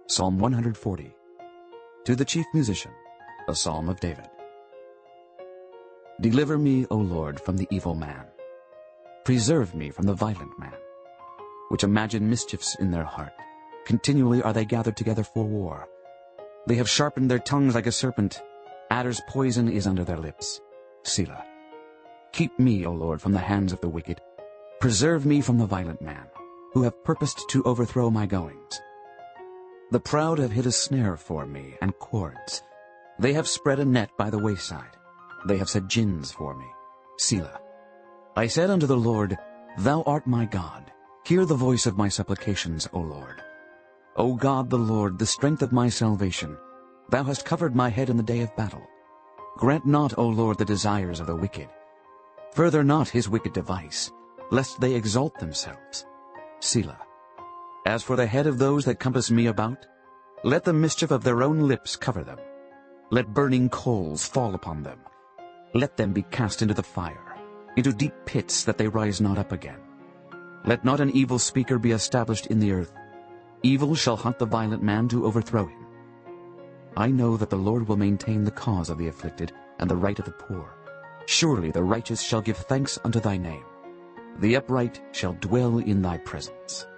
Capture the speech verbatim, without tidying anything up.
Psalm one hundred forty. To the chief musician, a psalm of David. Deliver me, O Lord, from the evil man. Preserve me from the violent man, which imagine mischiefs in their heart. Continually are they gathered together for war. They have sharpened their tongues like a serpent. Adder's poison is under their lips. Selah. Keep me, O Lord, from the hands of the wicked. Preserve me from the violent man, who have purposed to overthrow my goings. The proud have hid a snare for me, and cords. They have spread a net by the wayside. They have set gins for me. Selah. I said unto the Lord, Thou art my God. Hear the voice of my supplications, O Lord. O God the Lord, the strength of my salvation, Thou hast covered my head in the day of battle. Grant not, O Lord, the desires of the wicked. Further not his wicked device, lest they exalt themselves. Selah. As for the head of those that compass me about, let the mischief of their own lips cover them. Let burning coals fall upon them. Let them be cast into the fire, into deep pits, that they rise not up again. Let not an evil speaker be established in the earth. Evil shall hunt the violent man to overthrow him. I know that the Lord will maintain the cause of the afflicted and the right of the poor. Surely the righteous shall give thanks unto thy name. The upright shall dwell in thy presence.